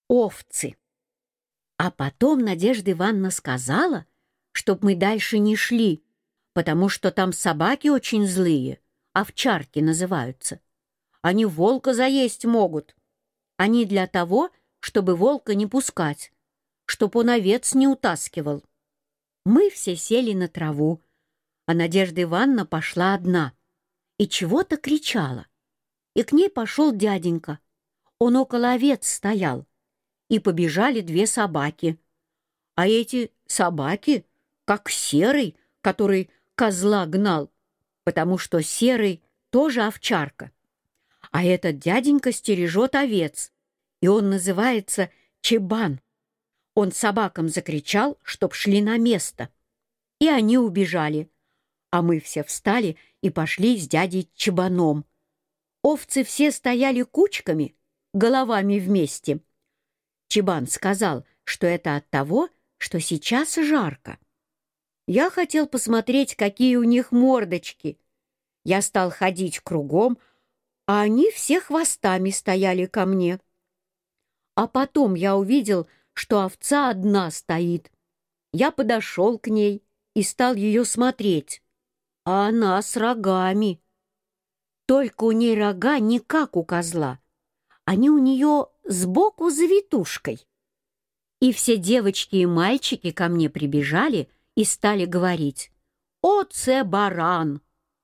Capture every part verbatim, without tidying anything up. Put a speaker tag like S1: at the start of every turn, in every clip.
S1: овцы. А потом Надежда Ивановна сказала, чтоб мы дальше не шли, потому что там собаки очень злые, овчарки называются. Они волка заесть могут. Они для того, чтобы волка не пускать, чтоб он овец не утаскивал. Мы все сели на траву, а Надежда Ивановна пошла одна и чего-то кричала. И к ней пошел дяденька. Он около овец стоял, и побежали две собаки. А эти собаки, как Серый, который козла гнал, потому что Серый тоже овчарка. А этот дяденька стережет овец, и он называется Чебан. Он собакам закричал, чтоб шли на место. И они убежали, а мы все встали и пошли с дядей Чебаном. Овцы все стояли кучками, головами вместе. Чебан сказал, что это от того, что сейчас жарко. Я хотел посмотреть, какие у них мордочки. Я стал ходить кругом, а они все хвостами стояли ко мне. А потом я увидел, что овца одна стоит. Я подошел к ней и стал ее смотреть, а она с рогами. Только у ней рога не как у козла, они у нее сбоку завитушкой. И все девочки и мальчики ко мне прибежали и стали говорить: «О, це баран!»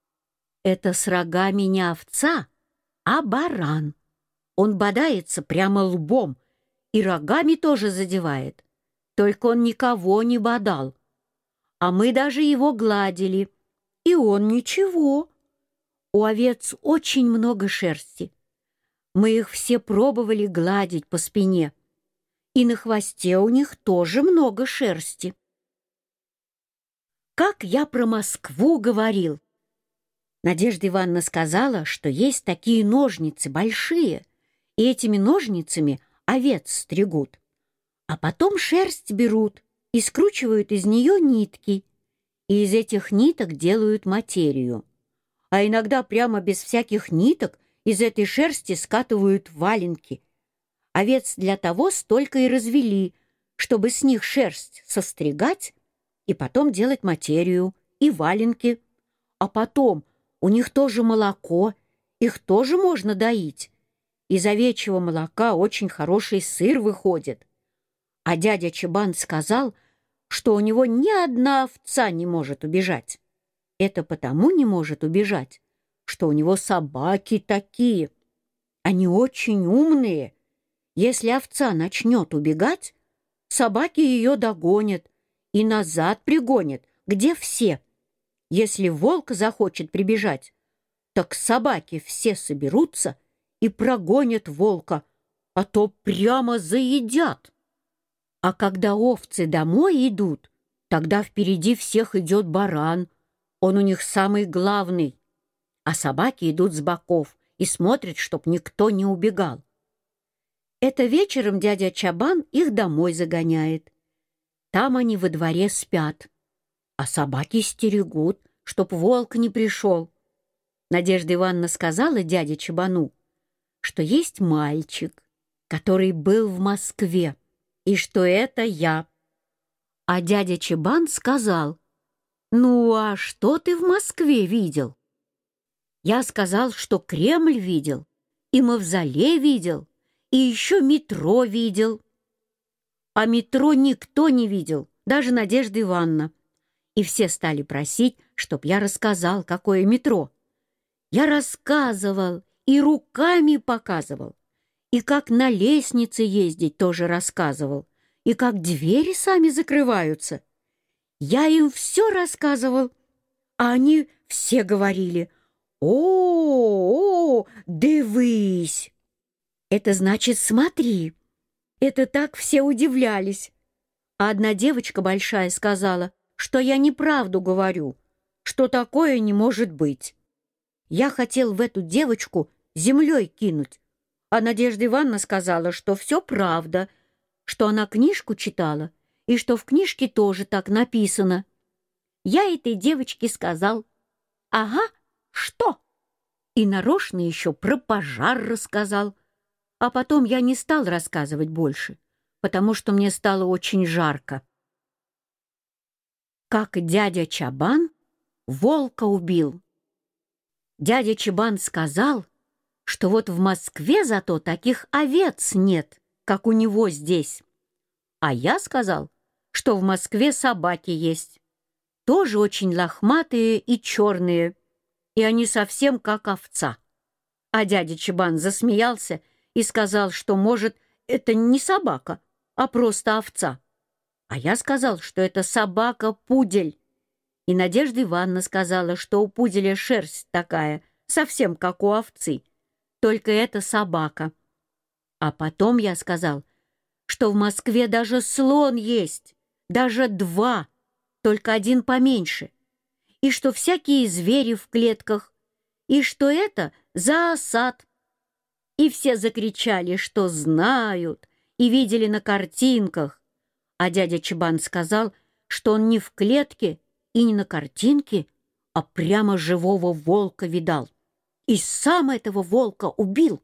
S1: Это с рогами не овца, а баран. Он бодается прямо лбом и рогами тоже задевает. Только он никого не бодал. А мы даже его гладили, и он ничего. У овец очень много шерсти. Мы их все пробовали гладить по спине. И на хвосте у них тоже много шерсти. Как я про Москву говорил. Надежда Ивановна сказала, что есть такие ножницы большие, и этими ножницами овец стригут. А потом шерсть берут и скручивают из нее нитки, и из этих ниток делают материю. А иногда прямо без всяких ниток из этой шерсти скатывают валенки. Овец для того столько и развели, чтобы с них шерсть состригать и потом делать материю и валенки. А потом у них тоже молоко, их тоже можно доить. Из овечьего молока очень хороший сыр выходит. А дядя Чебан сказал, что у него ни одна овца не может убежать. Это потому не может убежать, что у него собаки такие. Они очень умные. Если овца начнет убегать, собаки ее догонят и назад пригонят, где все. Если волк захочет прибежать, так собаки все соберутся и прогонят волка, а то прямо заедят. А когда овцы домой идут, тогда впереди всех идет баран. Он у них самый главный. А собаки идут с боков и смотрят, чтоб никто не убегал. Это вечером дядя Чабан их домой загоняет. Там они во дворе спят, а собаки стерегут, чтоб волк не пришел. Надежда Ивановна сказала дяде Чабану, что есть мальчик, который был в Москве, и что это я. А дядя Чабан сказал: «Ну, а что ты в Москве видел?» Я сказал, что Кремль видел, и Мавзолей видел, и еще метро видел. А метро никто не видел, даже Надежда Ивановна. И все стали просить, чтоб я рассказал, какое метро. Я рассказывал и руками показывал, и как на лестнице ездить тоже рассказывал, и как двери сами закрываются. Я им все рассказывал, а они все говорили: «О, о, дивись!» Это значит «смотри». Это так все удивлялись. А одна девочка большая сказала, что я неправду говорю, что такое не может быть. Я хотел в эту девочку землей кинуть, а Надежда Ивановна сказала, что все правда, что она книжку читала, и что в книжке тоже так написано. Я этой девочке сказал: «Ага, что?» И нарочно еще про пожар рассказал. А потом я не стал рассказывать больше, потому что мне стало очень жарко. Как дядя Чабан волка убил. Дядя Чабан сказал, что вот в Москве зато таких овец нет, как у него здесь. А я сказал, что в Москве собаки есть, тоже очень лохматые и черные, и они совсем как овца. А дядя Чабан засмеялся и сказал, что, может, это не собака, а просто овца. А я сказал, что это собака-пудель. И Надежда Ивановна сказала, что у пуделя шерсть такая, совсем как у овцы, только это собака. А потом я сказал, что в Москве даже слон есть, даже два, только один поменьше, и что всякие звери в клетках, и что это зоосад. И все закричали, что знают и видели на картинках. А дядя Чабан сказал, что он не в клетке и не на картинке, а прямо живого волка видал. И сам этого волка убил.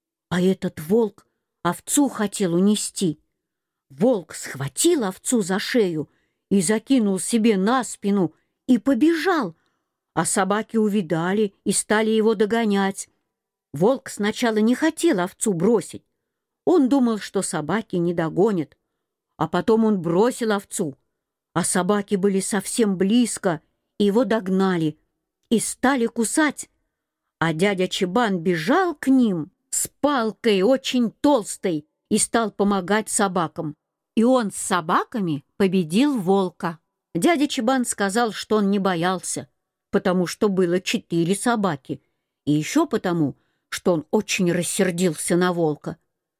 S1: А этот волк овцу хотел унести. Волк схватил овцу за шею и закинул себе на спину и побежал, а собаки увидали и стали его догонять. Волк сначала не хотел овцу бросить. Он думал, что собаки не догонят. А потом он бросил овцу, а собаки были совсем близко, и его догнали и стали кусать. А дядя Чабан бежал к ним с палкой очень толстой и стал помогать собакам. И он с собаками победил волка. Дядя Чабан сказал, что он не боялся, потому что было четыре собаки, и еще потому, что он очень рассердился на волка.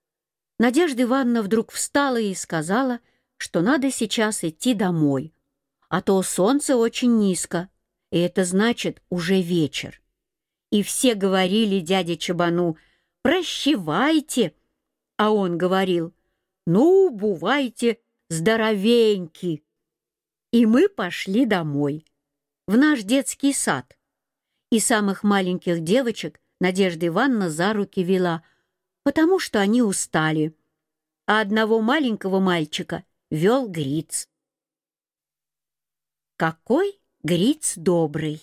S1: Надежда Ивановна вдруг встала и сказала, что надо сейчас идти домой, а то солнце очень низко, и это значит уже вечер. И все говорили дяде Чабану: «Прощевайте!» А он говорил: «Ну, бувайте здоровеньки!» И мы пошли домой, в наш детский сад. И самых маленьких девочек Надежда Ивановна за руки вела, потому что они устали, а одного маленького мальчика вел Гриц. Какой Гриц добрый!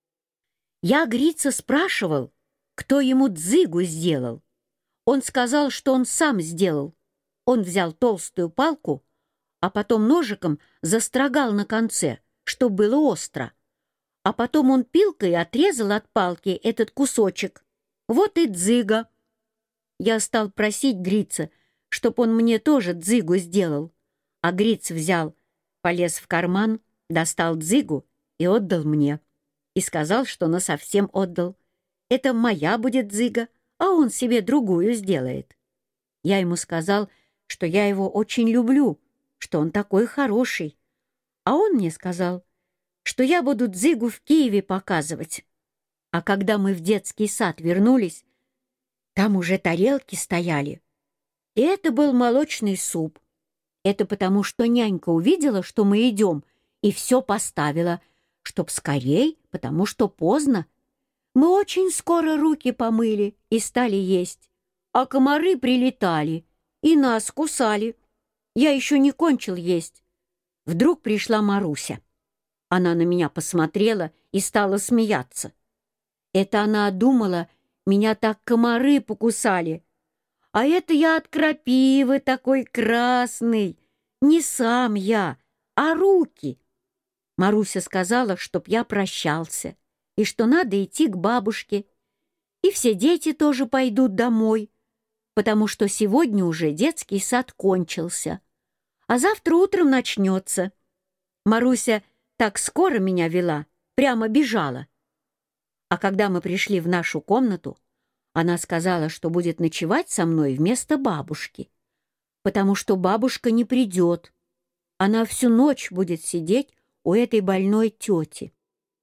S1: Я Грица спрашивал, кто ему дзыгу сделал. Он сказал, что он сам сделал. Он взял толстую палку, а потом ножиком застрогал на конце, чтобы было остро. А потом он пилкой отрезал от палки этот кусочек. Вот и дзыга. Я стал просить Грица, чтоб он мне тоже дзыгу сделал. А Гриц взял, полез в карман, достал дзыгу и отдал мне. И сказал, что насовсем отдал. Это моя будет дзыга, а он себе другую сделает. Я ему сказал, что я его очень люблю, что он такой хороший. А он мне сказал, что я буду дзыгу в Киеве показывать. А когда мы в детский сад вернулись, там уже тарелки стояли. И это был молочный суп. Это потому, что нянька увидела, что мы идем, и все поставила, чтоб скорей, потому что поздно. Мы очень скоро руки помыли и стали есть, а комары прилетали и нас кусали. Я еще не кончил есть. Вдруг пришла Маруся. Она на меня посмотрела и стала смеяться. Это она думала, меня так комары покусали. А это я от крапивы такой красный. Не сам я, а руки. Маруся сказала, чтоб я прощался, и что надо идти к бабушке. И все дети тоже пойдут домой, потому что сегодня уже детский сад кончился, а завтра утром начнется. Маруся так скоро меня вела, прямо бежала. А когда мы пришли в нашу комнату, она сказала, что будет ночевать со мной вместо бабушки, потому что бабушка не придет. Она всю ночь будет сидеть у этой больной тети.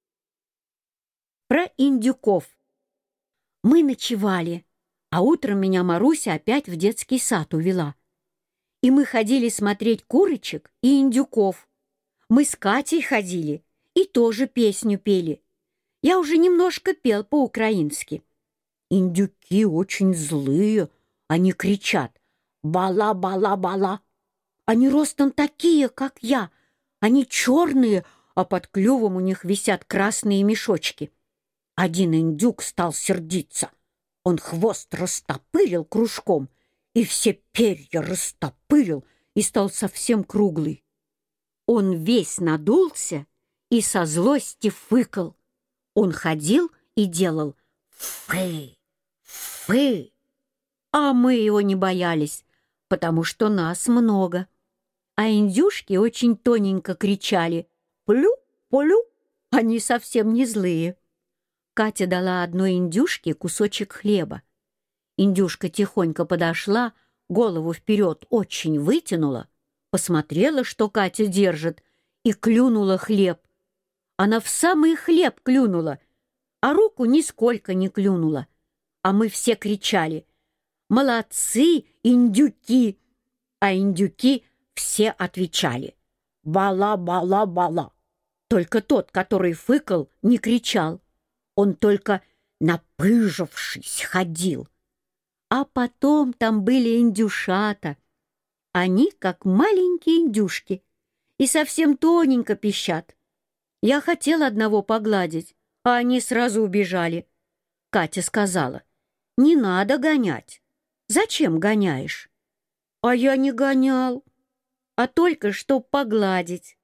S1: Про индюков. Мы ночевали, а утром меня Маруся опять в детский сад увела. И мы ходили смотреть курочек и индюков. Мы с Катей ходили и тоже песню пели. Я уже немножко пел по-украински. Индюки очень злые, Они кричат «Бала-бала-бала». Они ростом такие, как я. Они черные, а под клювом у них висят красные мешочки. Один индюк стал сердиться. Он хвост растопырил кружком, и все перья растопырил, и стал совсем круглый. Он весь надулся и со злости фыкал. Он ходил и делал «фы, фы». А мы его не боялись, потому что нас много. А индюшки очень тоненько кричали «плю, полю». Они совсем не злые. Катя дала одной индюшке кусочек хлеба. Индюшка тихонько подошла, голову вперед очень вытянула, посмотрела, что Катя держит, и клюнула хлеб. Она в самый хлеб клюнула, а руку нисколько не клюнула. А мы все кричали «Молодцы, индюки!» А индюки все отвечали «Бала-бала-бала». Только тот, который фыкал, не кричал. Он только напыжившись ходил. А потом там были индюшата. Они как маленькие индюшки и совсем тоненько пищат. Я хотела одного погладить, а они сразу убежали. Катя сказала: «Не надо гонять. Зачем гоняешь?» «А я не гонял, а только чтоб погладить».